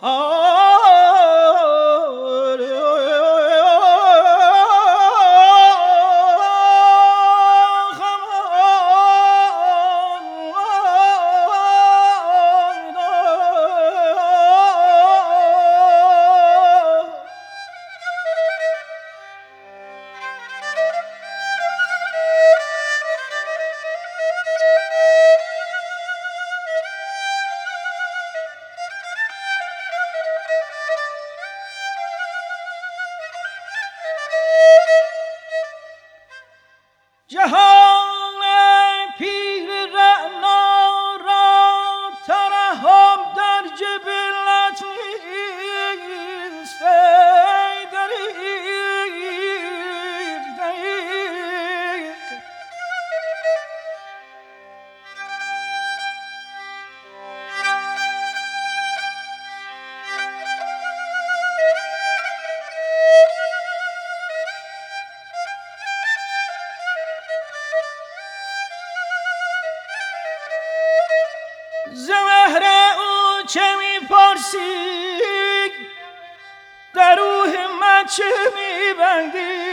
در روح من چه می‌بندی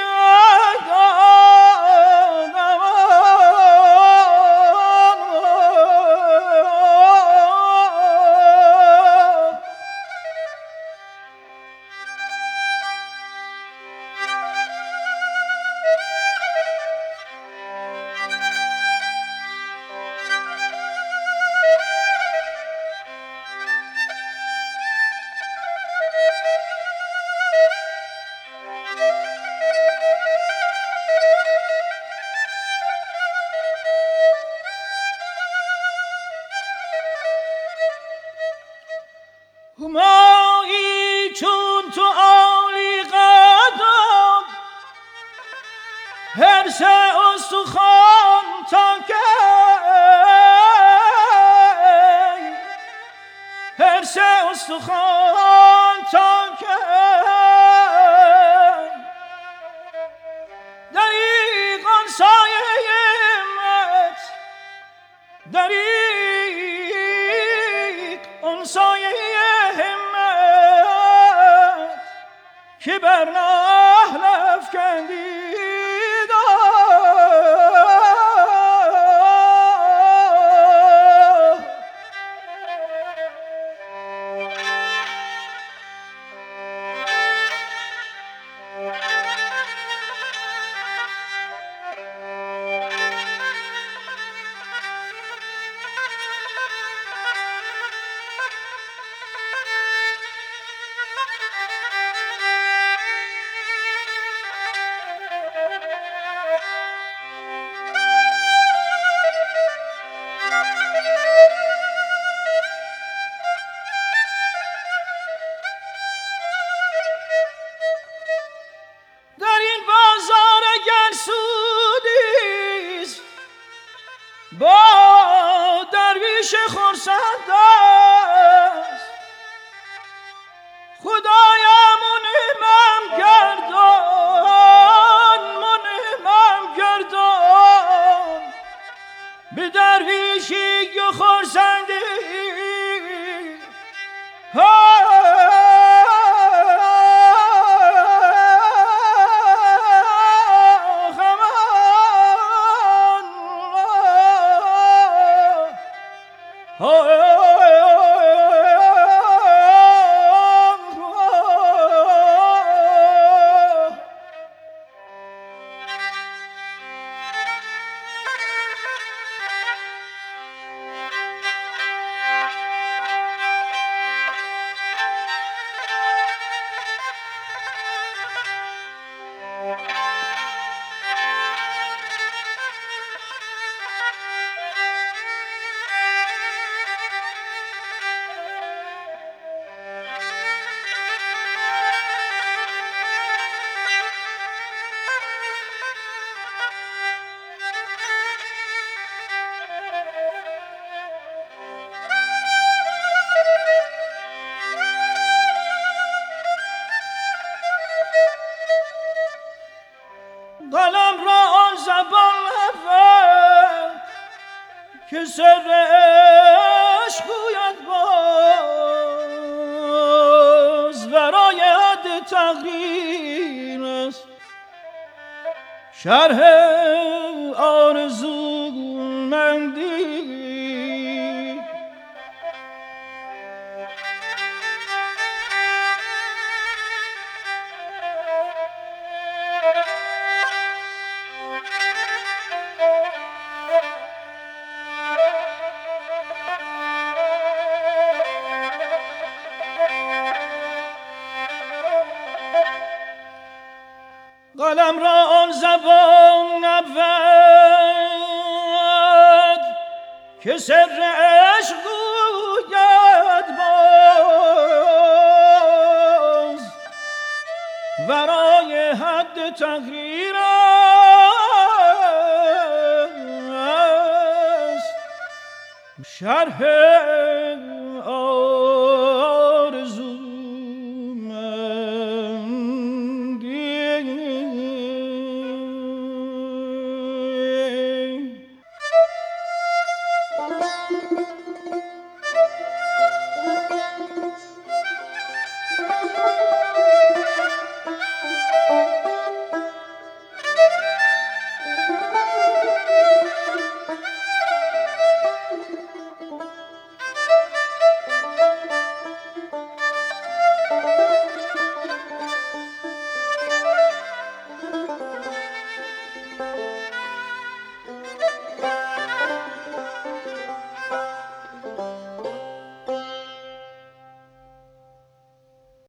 همایی چون تو عالی قدم حرص استخوان تا کی حرص استخوان تا کی دریغ آن سایه همت دریغ آن سایه که بر نهل افکندی با درویش خرسند است خدایا منعمم گردان به درویشی و خرسندی قلم را آن زبان نبود که سر عشق گوید باز تقدیر است، شرح آرزومندی. قلم را آن زبان نبود که سر عشق گوید باز، ورای حد تقریر است، شرح آرزومندی.